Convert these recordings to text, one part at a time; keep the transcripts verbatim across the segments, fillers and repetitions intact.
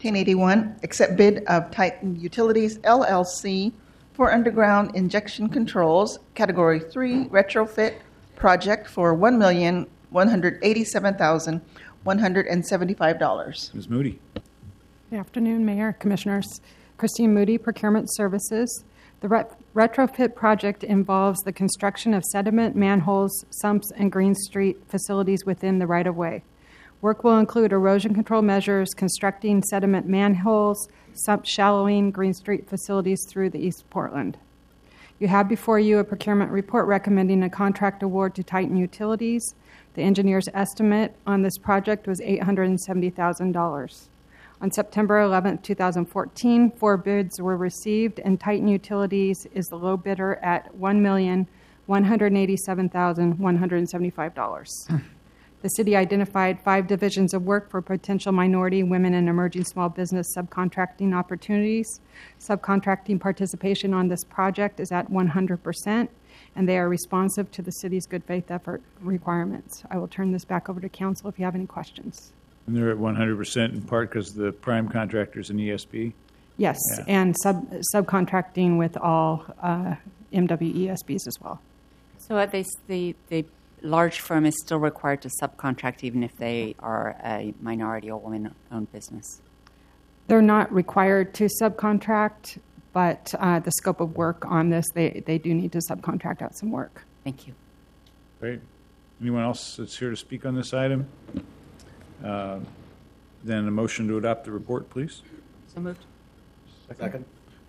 fifteen eighty-one, accept bid of Titan Utilities, L L C, for underground injection controls, Category three retrofit project for one million one hundred eighty-seven thousand one hundred seventy-five dollars. Miz Moody. Good afternoon, Mayor, Commissioners. Christine Moody, Procurement Services. The ret- retrofit project involves the construction of sediment, manholes, sumps, and Green Street facilities within the right-of-way. Work will include erosion control measures, constructing sediment manholes, sump shallowing, Green Street facilities through the East Portland. You have before you a procurement report recommending a contract award to Titan Utilities. The engineer's estimate on this project was eight hundred seventy thousand dollars. On September eleventh, twenty fourteen, four bids were received, and Titan Utilities is the low bidder at one million one hundred eighty-seven thousand one hundred seventy-five dollars. The city identified five divisions of work for potential minority, women, and emerging small business subcontracting opportunities. Subcontracting participation on this project is at one hundred percent, and they are responsive to the city's good faith effort requirements. I will turn this back over to council if you have any questions. And they're at one hundred percent in part because the prime contractor's an E S B? Yes, Yeah. and sub subcontracting with all uh, M W E S Bs as well. So are they, the, the large firm is still required to subcontract even if they are a minority or women-owned business? They're not required to subcontract, but uh, the scope of work on this, they, they do need to subcontract out some work. Thank you. Great. Anyone else that's here to speak on this item? Uh, Then a motion to adopt the report, please. So moved. Second.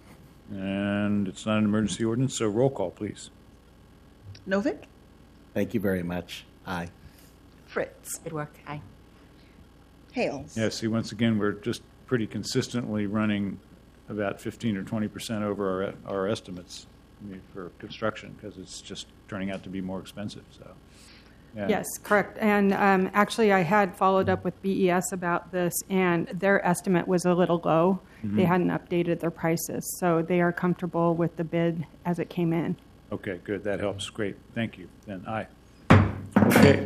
And it's not an emergency ordinance, so roll call, please. Novick, Thank you very much. Aye. Fritz, Good work. Aye. Hales. Yeah, see, once again, we're just pretty consistently running about fifteen or twenty percent over our, our estimates I mean, for construction because it's just turning out to be more expensive, so. Yeah. Yes, correct. And um, actually, I had followed up with B E S about this, and their estimate was a little low. Mm-hmm. They hadn't updated their prices, so they are comfortable with the bid as it came in. Okay, good. That helps. Great. Thank you. Then aye. Okay.